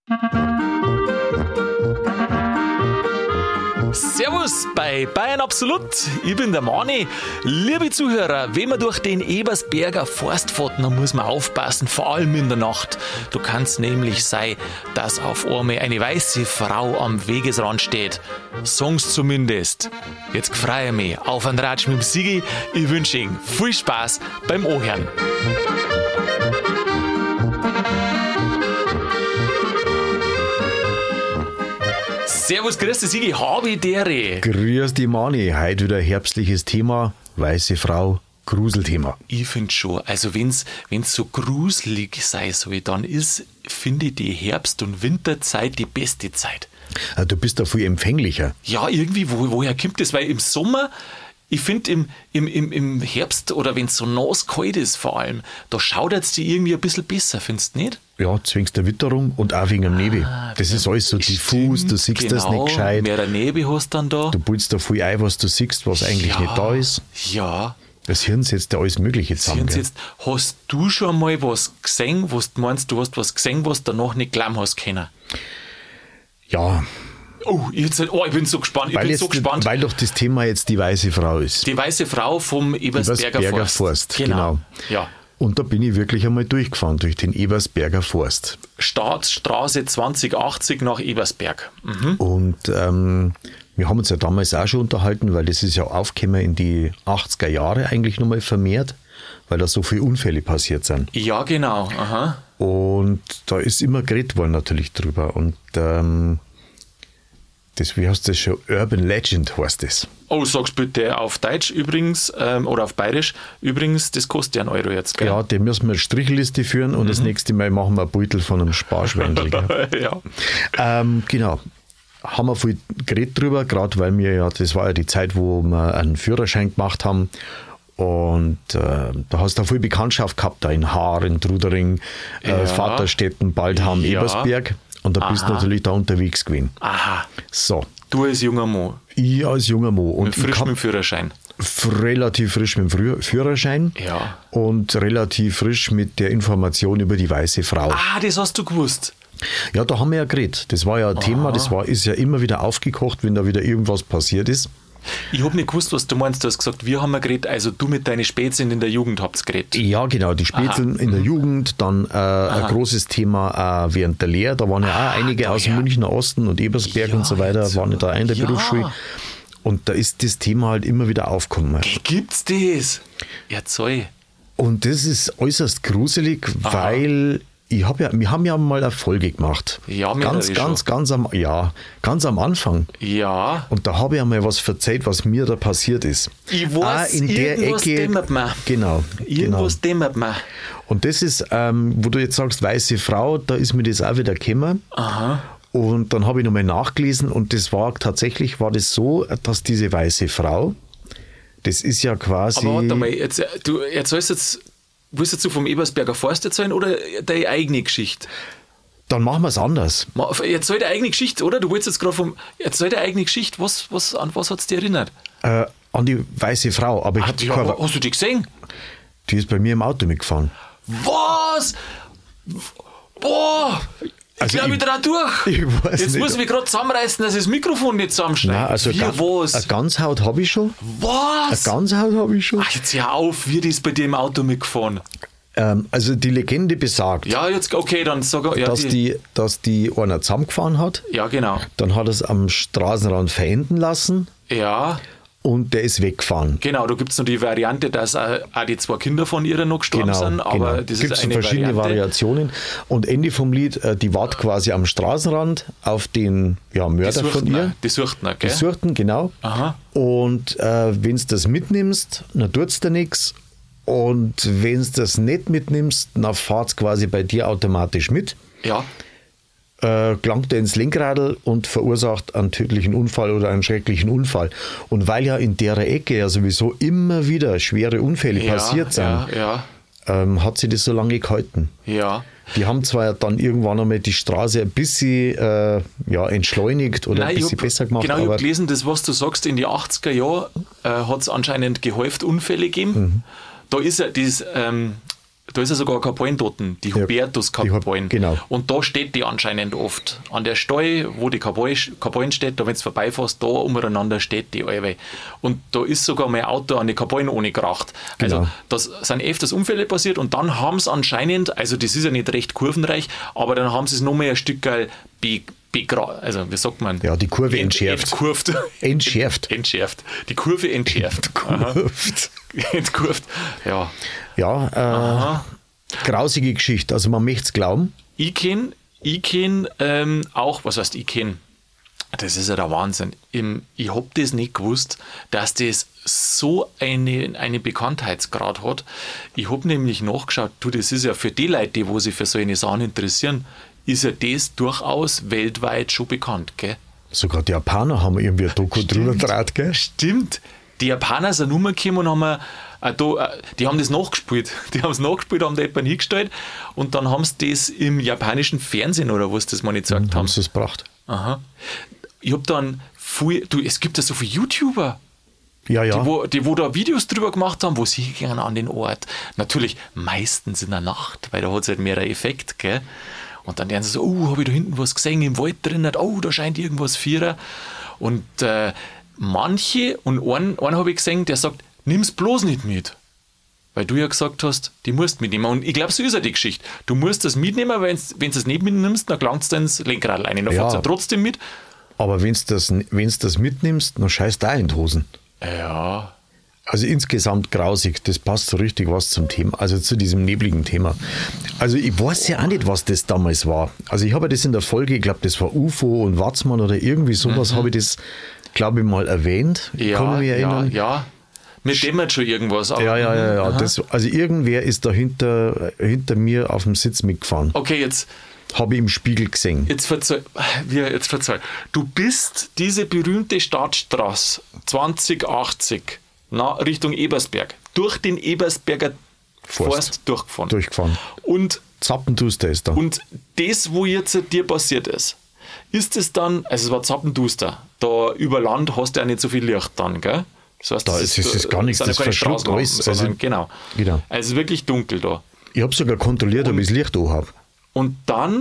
Servus bei Bayern Absolut, ich bin der Mani. Liebe Zuhörer, wenn man durch den Ebersberger Forst fährt, dann muss man aufpassen, vor allem in der Nacht. Du kannst nämlich sein, dass auf einmal eine weiße Frau am Wegesrand steht. Sag's zumindest. Jetzt freue ich mich auf einen Ratsch mit dem Sigi. Ich wünsche Ihnen viel Spaß beim Ohren. Servus, grüß dich, Sigi, habe dere. Grüß dich, Mani. Heute wieder herbstliches Thema, weiße Frau, Gruselthema. Ich finde schon, also wenn's so gruselig sein soll, dann finde ich die Herbst- und Winterzeit die beste Zeit. Du bist da viel empfänglicher. Ja, irgendwie, woher kommt das? Weil im Sommer, ich finde im Herbst oder wenn es so nass kalt ist vor allem, da schaudert es dir irgendwie ein bisschen besser, findest du nicht? Ja, zwingst der Witterung und auch wegen dem Nebel. Das ist alles so diffus, du siehst das nicht gescheit. Mehr der Nebel hast dann da. Du pulst da viel ein, was du siehst, was eigentlich nicht da ist. Ja. Das Hirn setzt ja alles Mögliche zusammen. Hast du schon mal was gesehen, was du meinst, du hast was gesehen, was du noch nicht glauben hast können? Ja. Ich bin so gespannt. Weil doch das Thema jetzt die weiße Frau ist. Die weiße Frau vom Ebersberger Forst. Genau. Ja. Und da bin ich wirklich einmal durchgefahren, durch den Ebersberger Forst. Staatsstraße 2080 nach Ebersberg. Mhm. Und wir haben uns ja damals auch schon unterhalten, weil das ist ja aufgekommen in die 80er Jahre eigentlich nochmal vermehrt, weil da so viele Unfälle passiert sind. Ja, genau. Aha. Und da ist immer geredet worden natürlich drüber. Und wie heißt das schon? Urban Legend heißt das. Oh, sag's bitte auf Deutsch übrigens oder auf Bayerisch. Übrigens, das kostet ja einen Euro jetzt, gell? Ja, den müssen wir eine Strichliste führen und das nächste Mal machen wir ein Beutel von einem Sparschwendel. Ja. Genau. Haben wir viel geredet drüber, gerade weil das war ja die Zeit, wo wir einen Führerschein gemacht haben. Und da hast du viel Bekanntschaft gehabt, da in Haar, in Trudering, Vaterstetten, Baldham, Ebersberg. Und da bist du natürlich da unterwegs gewesen. Aha. So. Du als junger Mann. Ich als junger Mann. Und frisch mit dem Führerschein. Relativ frisch mit dem Führerschein. Ja. Und relativ frisch mit der Information über die weiße Frau. Ah, das hast du gewusst. Ja, da haben wir ja geredet. Das war ja ein Thema, ist ja immer wieder aufgekocht, wenn da wieder irgendwas passiert ist. Ich habe nicht gewusst, was du meinst. Du hast gesagt, wir haben geredet, also du mit deinen Spätzeln in der Jugend habt geredet. Ja, genau, die Spätzeln in der Jugend, dann ein großes Thema während der Lehre. Da waren ja auch einige aus dem Münchner Osten und Ebersberg und so weiter, waren ja da in der Berufsschule. Und da ist das Thema halt immer wieder aufgekommen. Gibt's das? Erzähl. Und das ist äußerst gruselig, weil wir haben ja mal eine Folge gemacht. Ja, ganz am Anfang. Ja. Und da habe ich einmal was erzählt, was mir da passiert ist. Ich weiß, in der irgendwas Ecke. dämmert mir. Genau. Irgendwas dämmert mir. Und das ist, wo du jetzt sagst, weiße Frau, da ist mir das auch wieder gekommen. Aha. Und dann habe ich nochmal nachgelesen und das war das so, dass diese weiße Frau, das ist ja quasi... Aber warte mal, du erzählst jetzt... Willst du vom Ebersberger Forst erzählen oder deine eigene Geschichte? Dann machen wir es anders. Erzähl deine eigene Geschichte, oder? Du wolltest jetzt gerade erzähl deine eigene Geschichte. An was hat es dich erinnert? An die weiße Frau. Aber hast du die gesehen? Die ist bei mir im Auto mitgefahren. Was? Boah! Ich glaube, ich dran durch. Jetzt muss ich mich gerade zusammenreißen, dass ich das Mikrofon nicht zusammenschneide. Nein, also eine Ganzhaut habe ich schon. Was? Eine Ganzhaut habe ich schon. Ach, jetzt hör auf, wie die ist bei dir im Auto mitgefahren. Also die Legende besagt, ja, jetzt, okay, dann sag ja, dass die einer zusammengefahren hat. Ja, genau. Dann hat er es am Straßenrand verenden lassen. Ja. Und der ist weggefahren. Genau, da gibt es noch die Variante, dass auch die zwei Kinder von ihr noch gestorben sind. Aber das gibt's ist eine verschiedene Variationen. Und Ende vom Lied, die wartet quasi am Straßenrand auf den Mörder von ihr. Die suchten, gell? Die suchten, genau. Aha. Und wenn du das mitnimmst, dann tut es dir nichts. Und wenn du das nicht mitnimmst, dann fahrt es quasi bei dir automatisch mit. Ja. Gelangt er ins Lenkradl und verursacht einen tödlichen Unfall oder einen schrecklichen Unfall. Und weil ja in der Ecke ja sowieso immer wieder schwere Unfälle passiert sind, hat sie das so lange gehalten. Ja. Die haben zwar dann irgendwann einmal die Straße ein bisschen entschleunigt oder ein bisschen besser gemacht. Genau, ich habe gelesen, das, was du sagst, in die 80er Jahren hat es anscheinend gehäuft Unfälle gegeben. Da ist ja dieses... da ist ja sogar Kapellen dort, die Hubertus-Kapellen. Genau. Und da steht die anscheinend oft. An der Stelle, wo die Kapellen steht, da wenn du vorbeifährst, da umeinander steht die alle. Und da ist sogar mein Auto an die Kapellen ohne geracht. Also Genau. das sind öfters Unfälle passiert und dann haben sie anscheinend, also das ist ja nicht recht kurvenreich, aber dann haben sie es noch mehr ein Stück also wie sagt man? Ja, die Kurve entschärft. Entschärft. Entschärft. Die Kurve entschärft. Entkurvt. Ja. Ja, grausige Geschichte. Also man möchte es glauben. Ich kenn auch, was heißt ich kenn? Das ist ja der Wahnsinn. Ich habe das nicht gewusst, dass das so eine Bekanntheitsgrad hat. Ich habe nämlich nachgeschaut, das ist ja für die Leute, die sich für so eine Sachen interessieren, ist ja das durchaus weltweit schon bekannt, gell? Sogar die Japaner haben irgendwie ein Doku drüber gedreht, gell? Stimmt. Die Japaner sind rumgekommen und haben die haben das nachgespielt. Die haben es nachgespielt, haben da jemanden hingestellt und dann haben sie das im japanischen Fernsehen oder was das mal nicht gesagt haben. Haben sie es gebracht. Aha. Ich habe dann es gibt ja so viele YouTuber, Ja, ja. die wo da Videos drüber gemacht haben, wo sie gehen an den Ort. Natürlich meistens in der Nacht, weil da hat es halt mehr Effekt, gell? Und dann werden sie so, habe ich da hinten was gesehen im Wald drin, da scheint irgendwas Vierer. Und manche, und einen habe ich gesehen, der sagt, nimm's bloß nicht mit. Weil du ja gesagt hast, die musst mitnehmen. Und ich glaube, so ist ja die Geschichte. Du musst das mitnehmen, weil wenn du es nicht mitnimmst, dann gelangt es dann ins Lenkrad rein. Dann fährt es ja trotzdem mit. Aber wenn du das mitnimmst, dann scheißt da in die Hosen. Ja. Also insgesamt grausig, das passt so richtig was zum Thema, also zu diesem nebligen Thema. Also ich weiß ja auch nicht, was das damals war. Also ich habe das in der Folge, ich glaube, das war UFO und Watzmann oder irgendwie sowas, habe ich das, glaube ich, mal erwähnt. Ja, kann ich mich erinnern. ja. Mir dämmert schon irgendwas. Aber, Ja. Also irgendwer ist da hinter mir auf dem Sitz mitgefahren. Okay, jetzt habe ich im Spiegel gesehen. Jetzt verzeih. Du bist diese berühmte Stadtstraße 2080 Richtung Ebersberg, durch den Ebersberger Forst durchgefahren. Und Zappenduster ist da. Und das, wo jetzt dir passiert ist es dann, also es war Zappenduster, da über Land hast du ja nicht so viel Licht dann, gell? Das heißt, da ist gar nichts, das verschluckt alles. Genau. Also wirklich dunkel da. Ich habe sogar kontrolliert, ob ich das Licht da habe. Und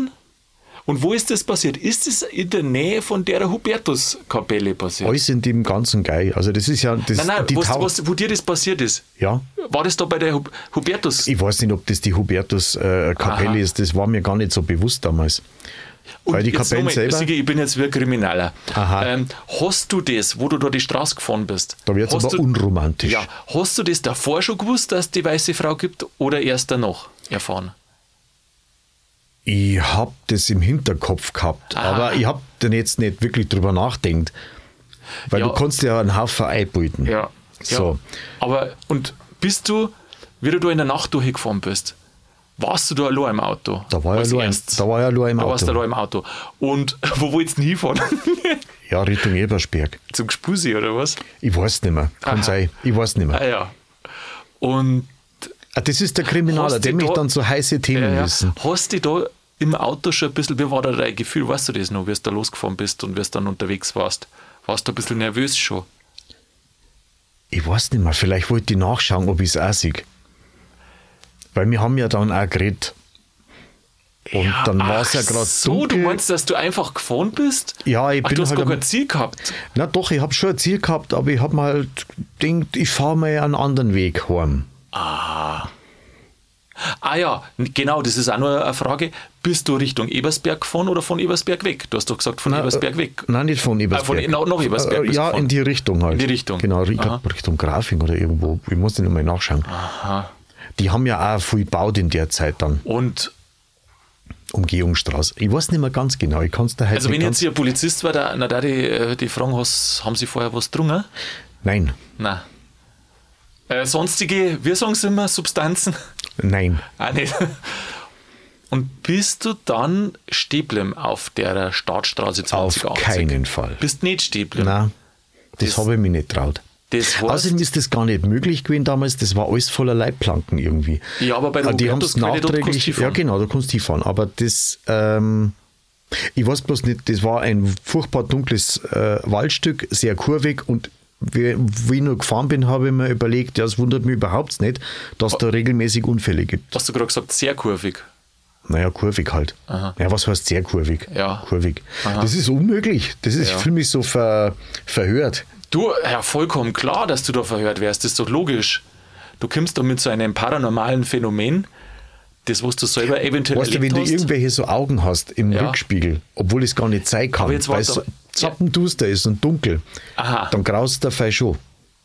wo ist das passiert? Ist es in der Nähe von der Hubertus-Kapelle passiert? Alles in dem ganzen Geil. Also das ist ja... Nein, wo dir das passiert ist. Ja. War das da bei der Hubertus? Ich weiß nicht, ob das die Hubertus-Kapelle ist. Das war mir gar nicht so bewusst damals. Und weil die Kapelle selber... Ich bin jetzt wie ein Krimineller. Hast du das, wo du da die Straße gefahren bist? Da wird es aber unromantisch. Ja. Hast du das davor schon gewusst, dass es die weiße Frau gibt oder erst danach erfahren? Ich habe das im Hinterkopf gehabt, aber ich habe dann jetzt nicht wirklich drüber nachgedacht, weil du kannst ja einen Haufen einbilden. Ja. So. Aber, und bist du, wie du da in der Nacht durchgefahren bist, warst du da allein im Auto? Da war ich allein im Auto. Da warst du allein im Auto. Und wo wolltest du hinfahren? Ja, Richtung Ebersberg. Zum Gspusi oder was? Ich weiß nicht mehr. Kann sein. Ich weiß nicht mehr. Ja. Und das ist der Kriminaler, der mich dann so heiße Themen wissen. Hast du da im Auto schon ein bisschen, wie war da dein Gefühl, weißt du das noch, wie du da losgefahren bist und wie du dann unterwegs warst? Warst du ein bisschen nervös schon? Ich weiß nicht mehr, vielleicht wollte ich nachschauen, ob ich es auch sehe. Weil wir haben ja dann auch geredet. Und dann war es ja gerade so, du meinst, dass du einfach gefahren bist? Ja, ich bin du hast halt gar kein Ziel gehabt? Na doch, ich habe schon ein Ziel gehabt, aber ich habe mir halt gedacht, ich fahre mal einen anderen Weg heim. Ja, genau, das ist auch nur eine Frage. Bist du Richtung Ebersberg gefahren oder von Ebersberg weg? Du hast doch gesagt, von Ebersberg weg. Nein, nicht von Ebersberg. Nach Ebersberg ja, in die Richtung halt. In die Richtung. Genau, Richtung Grafing oder irgendwo. Ich muss den nochmal nachschauen. Aha. Die haben ja auch viel gebaut in der Zeit dann. Und? Umgehungsstraße. Ich weiß nicht mehr ganz genau. Ich kann's da halt also wenn jetzt hier ein Polizist war, da die fragen, haben Sie vorher was getrunken? Nein. Nein. Sonstige, wir sagen es immer, Substanzen? Nein. Auch nicht. Und bist du dann stehen geblieben auf der Startstraße 2080? Auf keinen Fall. Bist nicht stehen geblieben? Nein, das habe ich mir nicht traut. Außerdem ist das gar nicht möglich gewesen damals, das war alles voller Leitplanken irgendwie. Ja, aber bei der die haben es nachträglich, ja genau, da kannst du hinfahren, aber das, ich weiß bloß nicht, das war ein furchtbar dunkles Waldstück, sehr kurvig und wie ich nur gefahren bin, habe ich mir überlegt, ja, es wundert mich überhaupt nicht, dass da regelmäßig Unfälle gibt. Hast du gerade gesagt, sehr kurvig? Naja, kurvig halt. Aha. Ja, was heißt sehr kurvig? Ja. Kurvig. Aha. Das ist unmöglich. Das ist für mich so verhört. Du, ja, vollkommen klar, dass du da verhört wärst. Das ist doch logisch. Du kommst da mit so einem paranormalen Phänomen, das, was du selber eventuell Weißt du, wenn erlebt du hast. irgendwelche so Augen hast im Ja. Rückspiegel, obwohl ich es gar nicht zeigen kann, Aber jetzt weil es warte. so zappenduster ist und dunkel, Aha. dann graust der Fall schon.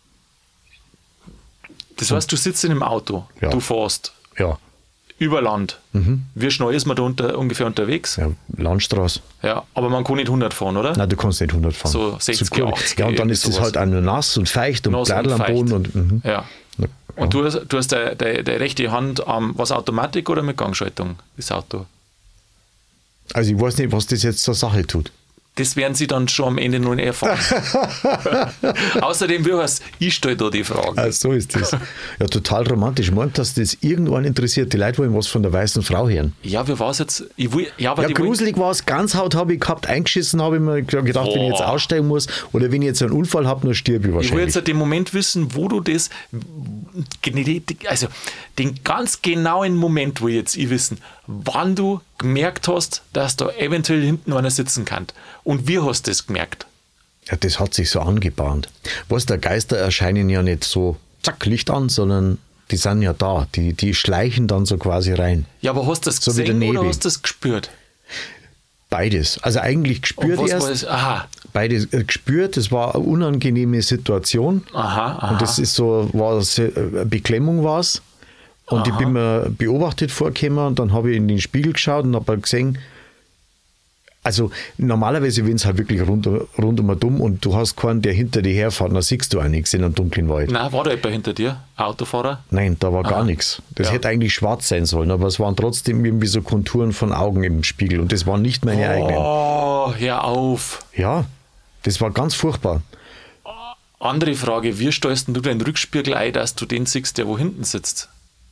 Das heißt, du sitzt in einem Auto, Ja. du fährst Ja, über Land. Wie schnell ist man da ungefähr unterwegs? ja, Landstraße. Ja, aber man kann nicht 100 fahren, oder? Nein, du kannst nicht 100 fahren. So 60, kurvig. 80, Ja, und dann irgendwie ist es sowas. halt auch nur nass und feucht und Nass und Blättl am feucht. Boden. Und, Ja. Ja. Und du hast deine rechte Hand am, was Automatik oder mit Gangschaltung, das Auto? Also ich weiß nicht, was das jetzt zur Sache tut. Das werden sie dann schon am Ende noch nicht erfahren. Außerdem, wie heißt, ich stelle da die Fragen. Ah, so ist das. Ja, total romantisch. Meint, dass das irgendwann interessiert. Die Leute wollen was von der weißen Frau hören. Ja, wie war es jetzt? Ich will, ja, aber Ja, die wollen- gruselig war es. Ganzhaut habe ich gehabt, eingeschissen habe ich mir gedacht, wenn ich jetzt Boah. aussteigen muss oder wenn ich jetzt einen Unfall habe, dann stirbe ich Ich will wahrscheinlich. jetzt den Moment wissen, wo du das, also den ganz genauen Moment, wo jetzt ich wissen, wann du gemerkt hast, dass da eventuell hinten einer sitzen kann. Und wie hast du das gemerkt? Ja, das hat sich so angebahnt. Was, der Geister erscheinen ja nicht so, zack, Licht an, sondern die sind ja da. Die schleichen dann so quasi rein. Ja, aber hast du das So wie der gesehen oder Nebel. hast du das gespürt? Beides. Also eigentlich gespürt Und was erst. war das? Aha, Beides gespürt. Das war eine unangenehme Situation. aha. Und das ist so, Beklemmung war es. Und ich bin mir beobachtet vorgekommen und dann habe ich in den Spiegel geschaut und habe gesehen, also normalerweise, wenn es halt wirklich rund um dumm und du hast keinen, der hinter dir herfährt, dann siehst du auch nichts in einem dunklen Wald. Nein, war da jemand hinter dir? Ein Autofahrer? Nein, da war gar nichts. Das Ja. hätte eigentlich schwarz sein sollen, aber es waren trotzdem irgendwie so Konturen von Augen im Spiegel und das waren nicht meine eigenen. Oh, hör auf. Ja, das war ganz furchtbar. Andere Frage, wie stellst denn du den Rückspiegel ein, dass du den siehst, der wo hinten sitzt?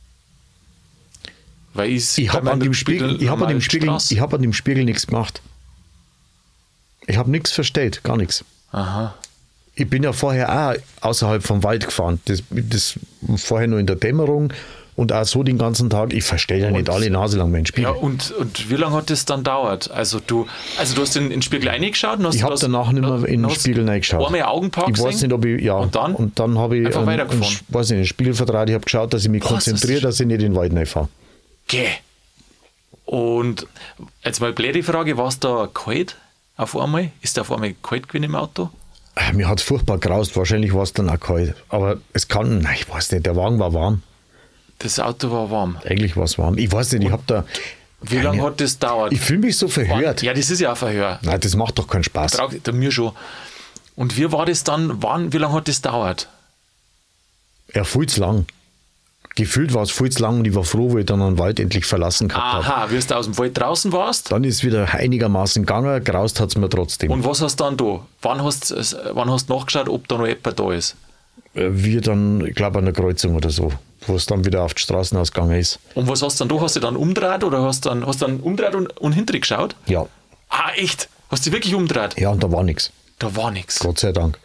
Weil Ich habe an dem Spiegel nichts gemacht. Ich habe nichts verstellt, gar nichts. Aha. Ich bin ja vorher auch außerhalb vom Wald gefahren. Das vorher nur in der Dämmerung und auch so den ganzen Tag. Ich verstelle ja nicht alle Nase lang meinen Ja, Spiegel. und wie lange hat das dann dauert? Also du hast in den Spiegel reingeschaut? Und hast Ich habe danach nicht mehr in den Spiegel reingeschaut. Einmal Augenpark Ich weiß nicht, ob ich, ja. Und dann habe ich einfach weitergefahren. weiß nicht, einen Spiegel vertraut. Ich habe geschaut, dass ich mich Was, das konzentriere, ist- dass ich nicht in den Wald reinfahre. Geh. Und jetzt mal blöde Frage, war es da kalt auf einmal? Ist da auf einmal kalt gewesen im Auto? Mir hat es furchtbar graust. Wahrscheinlich war es dann auch kalt. Aber es kann, nein, ich weiß nicht, der Wagen war warm. Das Auto war warm. Eigentlich war es warm. Ich weiß nicht, ich habe da... Wie lange hat das dauert? Ich fühle mich so verhört. Ja, das ist ja ein Verhör. Nein, das macht doch keinen Spaß. Traurig, mir schon. Und wie war das dann? Wie lange hat das dauert? Ja, viel zu lang. Gefühlt war es viel zu lang und ich war froh, wo ich dann den Wald endlich verlassen gehabt habe. Aha, wie du aus dem Wald draußen warst? Dann ist es wieder einigermaßen gegangen, graust hat es mir trotzdem. Und was hast du dann da? Wann hast du nachgeschaut, ob da noch jemand da ist? Wir dann, ich glaube, an der Kreuzung oder so, wo es dann wieder auf die Straßen ausgegangen ist. Und was hast du dann da? Hast du dann umgedreht oder hast du dann umgedreht und hinterher geschaut? Ja, Ah, echt? Hast du wirklich umgedreht? ja, und da war nichts. Da war nichts. Gott sei Dank.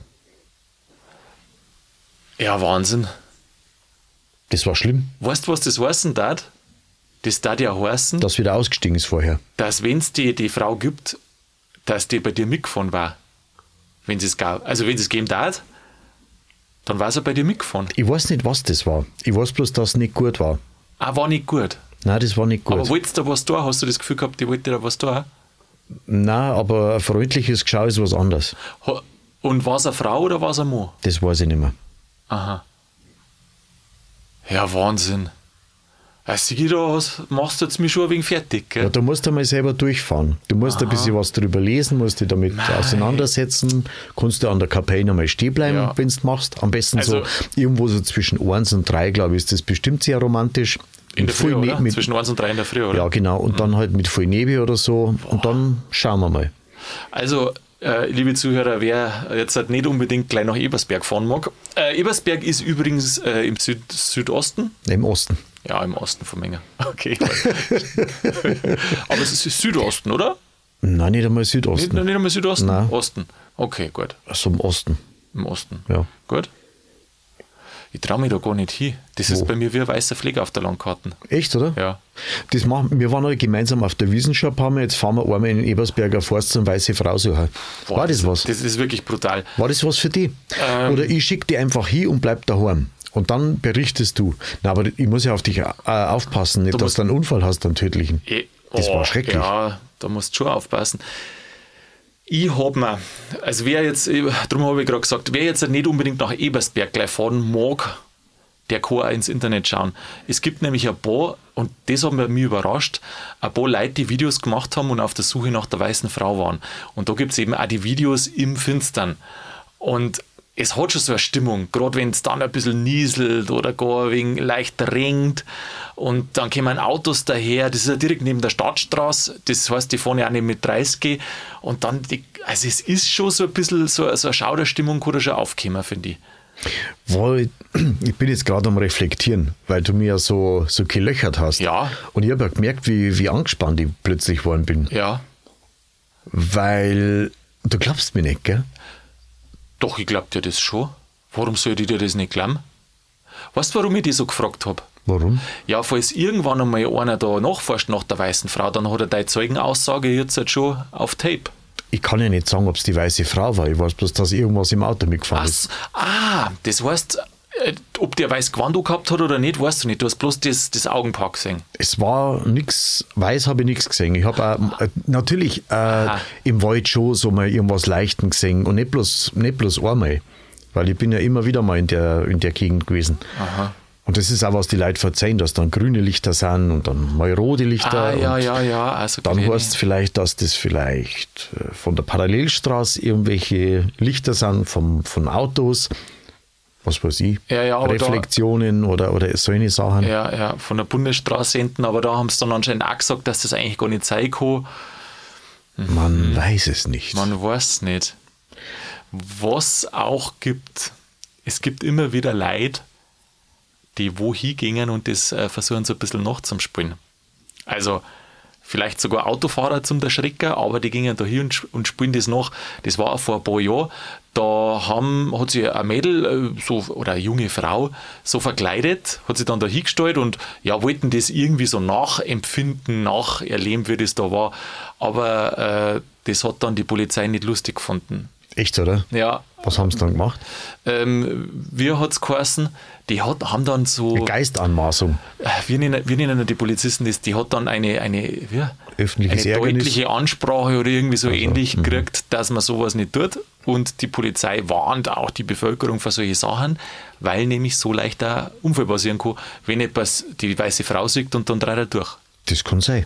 Ja, Wahnsinn. Das war schlimm, Weißt du, was das heißen darf? Das darf ja heißen, dass wieder ausgestiegen ist vorher. dass wenn es die Frau gibt, dass die bei dir mitgefahren war. Wenn sie es gab. Also wenn sie es geben darf, dann war sie bei dir mitgefahren. Ich weiß nicht, was das war. Ich weiß bloß, dass es nicht gut war. Ah, war nicht gut. Nein, das war nicht gut. Aber wolltest du da was tun? Hast du das Gefühl gehabt, die wollte da was tun? Nein, aber ein freundliches Geschau ist was anderes. Und war es eine Frau oder war es ein Mann? Das weiß ich nicht mehr. Aha. Ja, Wahnsinn. Also, da machst du jetzt mich schon ein wenig fertig, Ja, gell? da musst du mal selber durchfahren. Du musst ein bisschen was drüber lesen, musst dich damit auseinandersetzen. Kannst du an der Kapelle nochmal stehen bleiben, Ja. wenn du machst. Am besten Also- so irgendwo so zwischen 1 und 3, glaube ich, ist das bestimmt sehr romantisch. In der Früh, oder? Mit, Zwischen 1 und 3 in der Früh, oder? ja, genau. Und dann halt mit voll Nebel oder so. Und dann schauen wir mal. Also, liebe Zuhörer, wer jetzt halt nicht unbedingt gleich nach Ebersberg fahren mag. Ebersberg ist übrigens im Südosten. Im Osten. Ja, im Osten von Menger. Okay. Aber es ist Südosten, oder? Nein, nicht einmal Südosten. Nicht einmal Südosten? Nein. Osten. Okay, gut. Also im Osten. Im Osten. Ja. Gut. Ich traue mich da gar nicht hin. Das ist bei mir wie ein weißer Fleck auf der Landkarte. Echt, oder? Ja. Wir waren alle gemeinsam auf der Wiesenschau, jetzt fahren wir einmal in den Ebersberger Forst zum Weiße Frau suchen. War das was? Das ist wirklich brutal. War das was für dich? Oder ich schicke dich einfach hin und bleib daheim. Und dann berichtest du. Na, aber ich muss ja auf dich aufpassen, nicht, dass du einen Unfall hast, einen tödlichen. Das war schrecklich. Ja, da musst du schon aufpassen. Ich habe mir, also darum habe ich gerade gesagt, wer jetzt nicht unbedingt nach Ebersberg gleich fahren mag, der kann auch ins Internet schauen. Es gibt nämlich ein paar, und das hat mich überrascht, ein paar Leute, die Videos gemacht haben und auf der Suche nach der weißen Frau waren. Und da gibt es eben auch die Videos im Finstern. Und es hat schon so eine Stimmung, gerade wenn es dann ein bisschen nieselt oder gar ein wenig leicht regnet und dann kommen Autos daher, das ist ja direkt neben der Stadtstraße, das heißt, die fahren ja auch nicht mit 30 und dann, also es ist schon so ein bisschen so eine Schauderstimmung, kann da schon aufkommen, finde ich. Ich bin jetzt gerade am Reflektieren, weil du mir ja so gelöchert hast. Ja. Und ich habe ja gemerkt, wie angespannt ich plötzlich geworden bin. Ja. Weil, du glaubst mir nicht, gell? Doch, ich glaube dir das schon. Warum soll ich dir das nicht glauben? Weißt du, warum ich dich so gefragt habe? Warum? Ja, falls irgendwann einmal einer da nachforscht nach der weißen Frau, dann hat er deine Zeugenaussage jetzt halt schon auf Tape. Ich kann ja nicht sagen, ob es die weiße Frau war. Ich weiß bloß, dass irgendwas im Auto mitgefahren ist. Das heißt, ob der weiß Gewand gehabt hat oder nicht, weißt du nicht. Du hast bloß das Augenpaar gesehen. Es war nichts, weiß habe ich nichts gesehen. Ich habe natürlich im Wald schon so mal irgendwas Leichten gesehen und nicht bloß einmal. Weil ich bin ja immer wieder mal in der Gegend gewesen. Aha. Und das ist auch, was die Leute verzeihen, dass dann grüne Lichter sind und dann mal rote Lichter. Ja. Also dann heißt es vielleicht, dass das vielleicht von der Parallelstraße irgendwelche Lichter sind von Autos, was weiß ich, Reflexionen oder solche Sachen. Ja, von der Bundesstraße hinten, aber da haben sie dann anscheinend auch gesagt, dass das eigentlich gar nicht sein kann. Man weiß es nicht. Man weiß es nicht. Was auch gibt, es gibt immer wieder Leute, die wohin gingen und das versuchen so ein bisschen nachzuspielen. Also vielleicht sogar Autofahrer zum Erschrecken, aber die gingen da hin und spielen das nach. Das war auch vor ein paar Jahren. Da hat sich ein Mädel oder eine junge Frau so verkleidet, hat sich dann da hingestellt und wollten das irgendwie so nachempfinden, nacherleben, wie das da war. Aber das hat dann die Polizei nicht lustig gefunden. Echt, oder? Ja. Was haben sie dann gemacht? Wie hat es geheißen? Die haben dann so... Eine Geistanmaßung. Wir nennen die Polizisten das, die hat dann eine deutliche Ansprache oder irgendwie so ähnlich gekriegt, dass man sowas nicht tut. Und die Polizei warnt auch die Bevölkerung vor solchen Sachen, weil nämlich so leicht ein Unfall passieren kann, wenn etwas die weiße Frau sieht und dann dreht er durch. Das kann sein.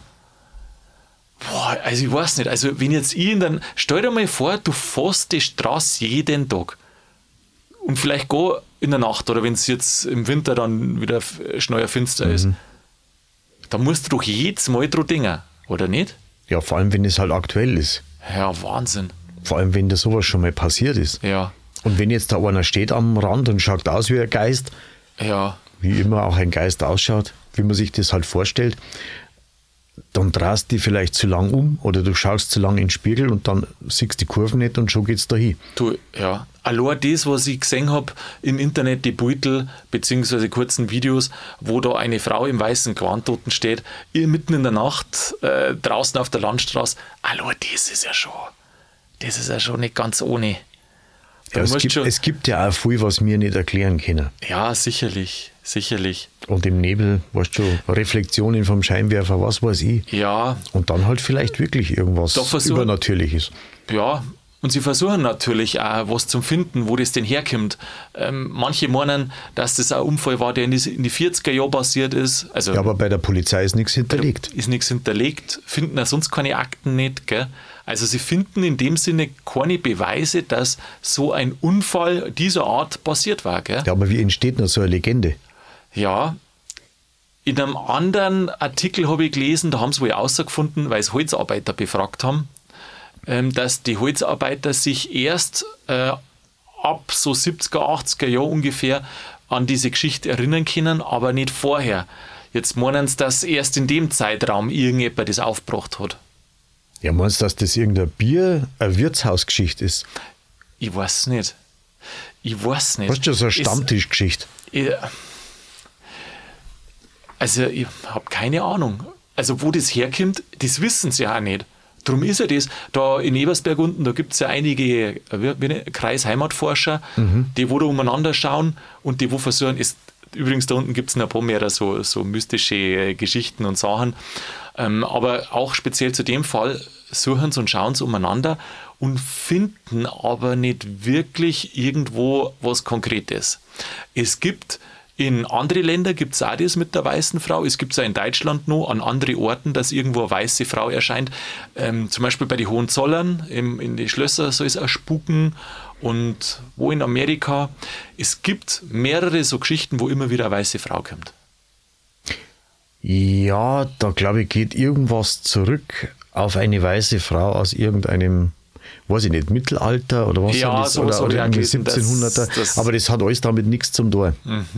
Boah, also ich weiß nicht, also wenn jetzt stell dir mal vor, du fährst die Straße jeden Tag und vielleicht gar in der Nacht oder wenn es jetzt im Winter dann wieder schneller finster ist, dann musst du doch jedes Mal dran denken, oder nicht? Ja, vor allem, wenn es halt aktuell ist. Ja, Wahnsinn. Vor allem, wenn da sowas schon mal passiert ist. Ja. Und wenn jetzt da einer steht am Rand und schaut aus wie ein Geist, wie immer auch ein Geist ausschaut, wie man sich das halt vorstellt, dann drehst du dich vielleicht zu lang um oder du schaust zu lang in den Spiegel und dann siehst du die Kurven nicht und schon geht's dahin. Allein das, was ich gesehen habe im Internet, die Beutel bzw. kurzen Videos, wo da eine Frau im weißen Gewand dort steht, mitten in der Nacht draußen auf der Landstraße, allein das ist ja schon nicht ganz ohne. Ja, es gibt ja auch viel, was wir nicht erklären können. Ja, sicherlich. Und im Nebel, weißt du, Reflexionen vom Scheinwerfer, was weiß ich. Ja. Und dann halt vielleicht wirklich irgendwas Übernatürliches. Ja, und sie versuchen natürlich auch was zu finden, wo das denn herkommt. Manche meinen, dass das ein Unfall war, der in die 40er Jahre passiert ist. Also, ja, aber bei der Polizei ist nichts hinterlegt. Finden auch sonst keine Akten nicht, gell? Also sie finden in dem Sinne keine Beweise, dass so ein Unfall dieser Art passiert war, gell? Ja, aber wie entsteht noch so eine Legende? Ja, in einem anderen Artikel habe ich gelesen, da haben sie wohl herausgefunden, weil sie Holzarbeiter befragt haben, dass die Holzarbeiter sich erst ab so 70er, 80er Jahren ungefähr an diese Geschichte erinnern können, aber nicht vorher. Jetzt meinen sie, dass erst in dem Zeitraum irgendjemand das aufgebracht hat. Ja, meinst du, dass das irgendein eine Wirtshausgeschichte ist? Ich weiß es nicht. Ich weiß nicht. Das ist ja so eine Stammtischgeschichte. Also, ich habe keine Ahnung. Also, wo das herkommt, das wissen sie ja auch nicht. Darum ist ja das, da in Ebersberg unten, da gibt es ja einige Kreisheimatforscher, die wo da umeinander schauen und die wo versuchen, übrigens da unten gibt es noch ein paar mehr so mystische Geschichten und Sachen, aber auch speziell zu dem Fall suchen sie und schauen sie umeinander und finden aber nicht wirklich irgendwo was Konkretes. Es gibt in andere Länder gibt es auch das mit der weißen Frau. Es gibt es auch in Deutschland noch an andere Orten, dass irgendwo eine weiße Frau erscheint. Zum Beispiel bei den Hohenzollern, in die Schlösser soll es auch spuken. Und wo in Amerika. Es gibt mehrere so Geschichten, wo immer wieder eine weiße Frau kommt. Ja, da glaube ich, geht irgendwas zurück auf eine weiße Frau aus irgendeinem, weiß ich nicht, Mittelalter oder was ja, das, oder irgendwie 1700er. Aber das hat alles damit nichts zum tun.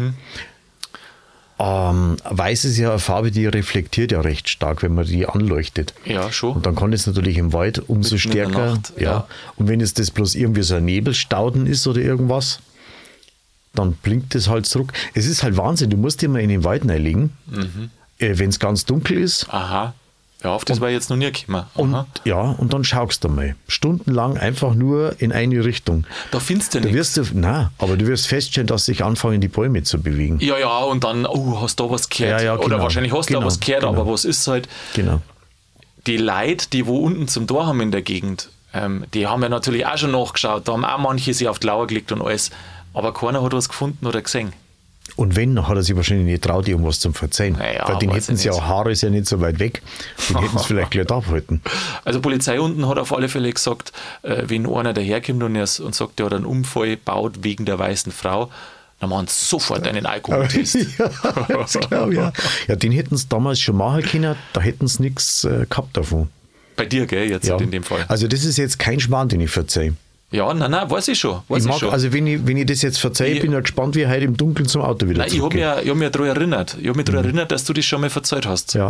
Weiß ist ja eine Farbe, die reflektiert ja recht stark, wenn man die anleuchtet. Ja, schon. Und dann kann es natürlich im Wald umso Mitten in der stärker. Nacht, ja. Und wenn es das bloß irgendwie so ein Nebelstauden ist oder irgendwas, dann blinkt es halt zurück. Es ist halt Wahnsinn, du musst dir mal in den Wald reinlegen, wenn es ganz dunkel ist. Aha. Ja, auf das war jetzt noch nie gekommen. Und dann schaust du mal. Stundenlang einfach nur in eine Richtung. Da findest du nichts. Aber du wirst feststellen, dass sich anfangen, die Bäume zu bewegen. Ja, und dann, hast du da was gehört? Ja, Oder genau. wahrscheinlich hast du da was gehört, aber was ist halt? Genau. Die Leute, die wo unten zum Tor haben in der Gegend, die haben ja natürlich auch schon nachgeschaut. Da haben auch manche sich auf die Lauer gelegt und alles. Aber keiner hat was gefunden oder gesehen. Und wenn, hat er sich wahrscheinlich nicht traut, irgendwas zu verzeihen. Naja, weil den hätten sie ja, Haare ist ja nicht so weit weg. Den hätten sie vielleicht gleich abhalten. Also Polizei unten hat auf alle Fälle gesagt, wenn einer daherkommt und sagt, der hat einen Unfall baut wegen der weißen Frau, dann machen sie sofort einen Alkoholtest. Ja, das glaube ich, ja. Ja, den hätten sie damals schon machen können, da hätten sie nichts gehabt davon. Bei dir, gell, jetzt in dem Fall. Also das ist jetzt kein Schmarrn, den ich verzeihe. Ja, nein, weiß ich schon. Also wenn ich das jetzt verzeihe, bin ich ja gespannt, wie ich heute im Dunkeln zum Auto wieder zurückgehe. Ich hab mich daran erinnert. Ich habe mich daran erinnert, dass du das schon mal verzeiht hast. Ja.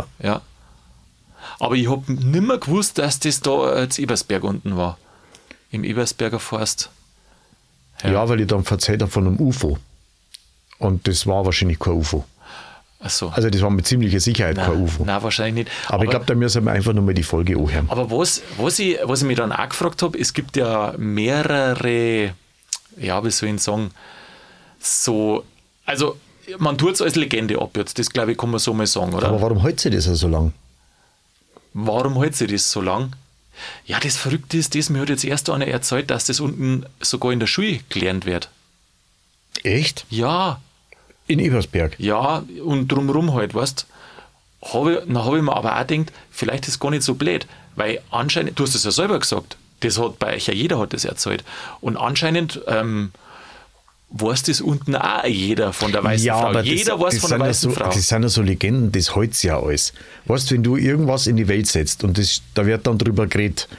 Aber ich habe nicht mehr gewusst, dass das da zu Ebersberg unten war. Im Ebersberger Forst. Ja, weil ich dann verzeiht habe von einem UFO. Und das war wahrscheinlich kein UFO. Ach so. Also das war mit ziemlicher Sicherheit kein UFO. Nein, wahrscheinlich nicht. Aber ich glaube, da müssen wir einfach nochmal die Folge anhören. Aber was ich mich dann auch gefragt habe, es gibt ja mehrere, ja, wie soll ich sagen, so, also man tut es als Legende ab jetzt, das glaube ich, kann man so mal sagen, oder? Aber warum hält sich das ja so lang? Warum hält sich das so lang? Ja, das Verrückte ist, mir hat jetzt erst einer erzählt, dass das unten sogar in der Schule gelernt wird. Echt? Ja. In Ebersberg? Ja, und drumherum halt, weißt du. Dann habe ich mir aber auch gedacht, vielleicht ist es gar nicht so blöd, weil anscheinend, du hast es ja selber gesagt, das hat bei euch ja jeder hat das erzählt. Und anscheinend weiß das unten auch jeder von der weißen Frau. Aber jeder weiß von der weißen Frau. Das sind ja so Legenden, das hält ja alles. Weißt du, wenn du irgendwas in die Welt setzt und da wird dann drüber geredet,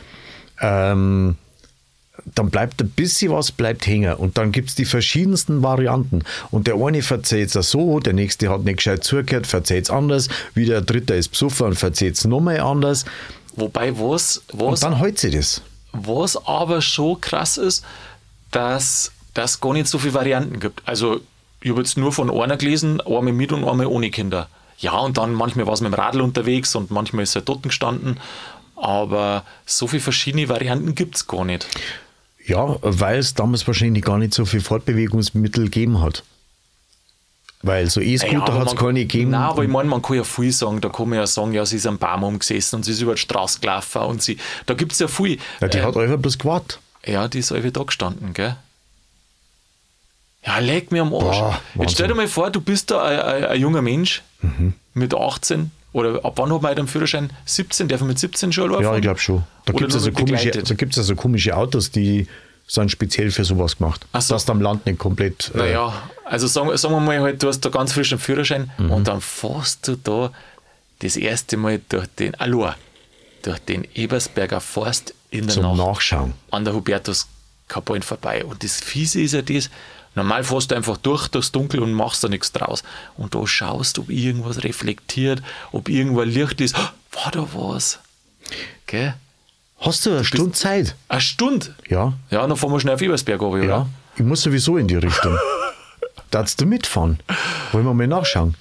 dann bleibt ein bisschen was bleibt hängen und dann gibt es die verschiedensten Varianten und der eine verzählt es so, der nächste hat nicht gescheit zugehört, verzählt es anders, wieder der dritte ist besoffen und verzählt es nochmal anders. Wobei und dann hält sich das. Was aber schon krass ist, dass es gar nicht so viele Varianten gibt. Also ich habe jetzt nur von einer gelesen, einmal mit und einmal ohne Kinder. Ja, und dann manchmal war es mit dem Radl unterwegs und manchmal ist er dort gestanden, aber so viele verschiedene Varianten gibt es gar nicht. Ja, weil es damals wahrscheinlich gar nicht so viel Fortbewegungsmittel gegeben hat. Weil so E-Scooter hat es keine gegeben. Nein, aber ich meine, man kann ja viel sagen. Da kann man ja sagen, ja, sie ist am Baum umgesessen und sie ist über die Straße gelaufen und da gibt es ja viel. Ja, die hat einfach bloß gewartet. Ja, die ist einfach da gestanden, gell? Ja, leg mir am Arsch. Jetzt stell dir mal vor, du bist da ein junger Mensch mit 18 oder ab wann hat man einen Führerschein? 17? Darf man mit 17 schon fahren? Ja, ich glaube schon. Da gibt es also komische Autos, die sind speziell für sowas gemacht. So. Dass du am Land nicht komplett... Naja, also sagen wir mal, halt, du hast da ganz frischen Führerschein und dann fährst du da das erste Mal durch den Ebersberger Forst in der zum Nacht Nachschauen. An der Hubertuskapelle vorbei. Und das Fiese ist ja das, normal fährst du einfach durchs Dunkel und machst da nichts draus. Und da schaust du, ob irgendwas reflektiert, ob irgendwo ein Licht ist. War da was? Gell? Hast du eine Stunde Zeit? Eine Stunde? Ja. Ja, dann fahren wir schnell auf Ebersberg runter, oder? Ja. Ich muss sowieso in die Richtung. Darfst du mitfahren? Wollen wir mal nachschauen?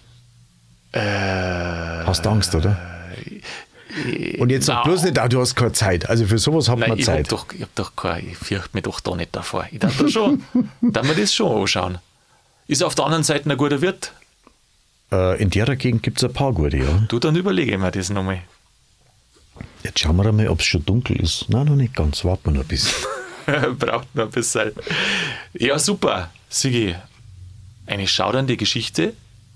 Hast du Angst, oder? Und jetzt sag bloß nicht, du hast keine Zeit. Also für sowas hat man Zeit. Ich fürchte mich doch da nicht davor. Ich darf da schon, darf mir das schon anschauen. Ist auf der anderen Seite ein guter Wirt? In der Gegend gibt es ein paar gute, ja. Du, dann überlege ich mir das nochmal. Jetzt schauen wir mal, ob es schon dunkel ist. Nein, noch nicht ganz. Warten wir noch ein bisschen. Braucht noch ein bisschen. Ja, super. Sigi, eine schaudernde Geschichte,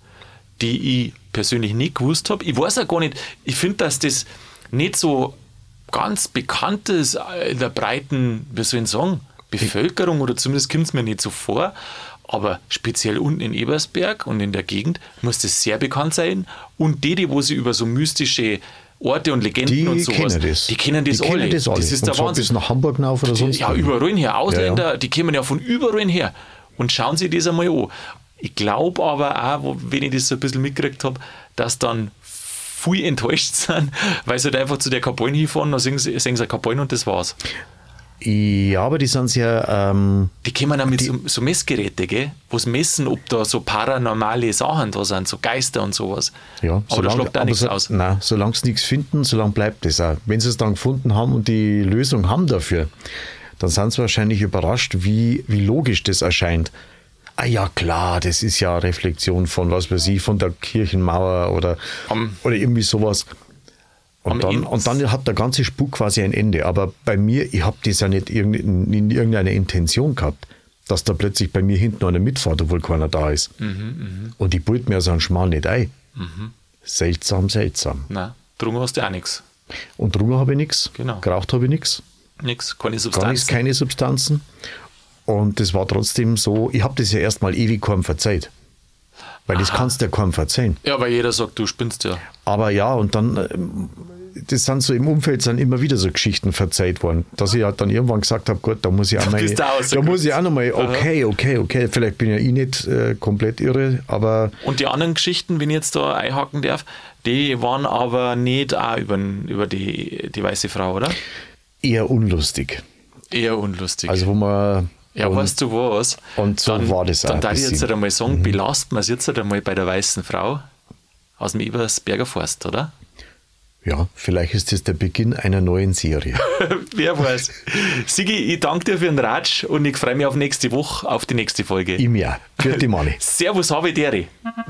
die ich persönlich nicht gewusst habe. Ich weiß auch gar nicht, ich finde, dass das nicht so ganz bekannt ist in der breiten, wie soll ich sagen, Bevölkerung, oder zumindest kommt es mir nicht so vor. Aber speziell unten in Ebersberg und in der Gegend muss das sehr bekannt sein. Und die, wo sie über so mystische Orte und Legenden die und sowas, die kennen das alle. Das ist der Wahnsinn. Bis nach Hamburg rauf oder sonst ja, überall her. Ausländer, die kommen ja von überall her und schauen sich das einmal an. Ich glaube aber auch, wenn ich das so ein bisschen mitgekriegt habe, dass dann viel enttäuscht sind, weil sie halt einfach zu der Kapelle hinfahren, dann sehen sie eine Kapelle und das war's. Ja, aber die sind sehr... die kommen auch mit so Messgeräte, gell? Wo sie messen, ob da so paranormale Sachen da sind, so Geister und sowas. Ja, aber da schlägt auch nichts aus. Nein, solange sie nichts finden, solange bleibt das auch. Wenn sie es dann gefunden haben und die Lösung haben dafür, dann sind sie wahrscheinlich überrascht, wie logisch das erscheint. Ah ja, klar, das ist ja Reflexion von, was weiß ich, von der Kirchenmauer oder irgendwie sowas. Und dann hat der ganze Spuk quasi ein Ende. Aber bei mir, ich habe das ja nicht in irgendeiner Intention gehabt, dass da plötzlich bei mir hinten einer mitfährt, obwohl keiner da ist. Und ich wollte mir so einen Schmarrn nicht ein. Seltsam, seltsam. Nein, drungen hast du auch nichts. Und drungen habe ich nichts. Genau. Geraucht habe ich nichts. Nichts, keine Substanzen. Gar nichts, keine Substanzen. Und das war trotzdem so, ich habe das ja erstmal ewig keinem verzeiht. Weil das kannst du ja keinem verzeihen. Ja, weil jeder sagt, du spinnst ja. Aber ja, und dann, das sind so im Umfeld sind immer wieder so Geschichten verzeiht worden, dass ich halt dann irgendwann gesagt habe, Gott, da muss ich auch noch mal, okay, vielleicht bin ja ich nicht komplett irre, aber... Und die anderen Geschichten, wenn ich jetzt da einhaken darf, die waren aber nicht auch über die weiße Frau, oder? Eher unlustig. Also wo man... Ja, weißt du was? Und so dann, war das auch. Dann darf ich jetzt einmal sagen, belasten wir es jetzt einmal bei der weißen Frau aus dem Ebersberger Forst, oder? Ja, vielleicht ist das der Beginn einer neuen Serie. Wer weiß. Sigi, ich danke dir für den Ratsch und ich freue mich auf nächste Woche, auf die nächste Folge. Ich mir. Für die Mani. Servus, habe Deri.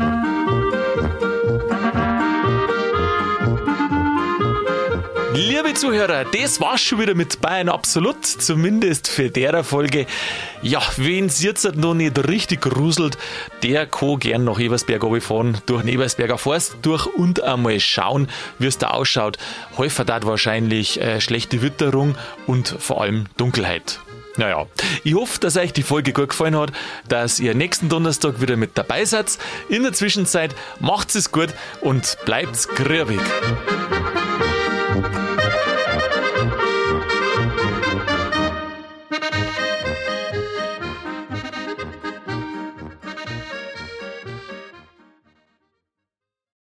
Liebe Zuhörer, das war's schon wieder mit Bayern Absolut, zumindest für der Folge. Ja, wen es jetzt noch nicht richtig gruselt, der kann gern nach Ebersberg fahren, durch den Ebersberger Forst durch und einmal schauen, wie es da ausschaut. Häufig hat wahrscheinlich schlechte Witterung und vor allem Dunkelheit. Naja, ich hoffe, dass euch die Folge gut gefallen hat, dass ihr nächsten Donnerstag wieder mit dabei seid. In der Zwischenzeit macht's es gut und bleibt's grübig.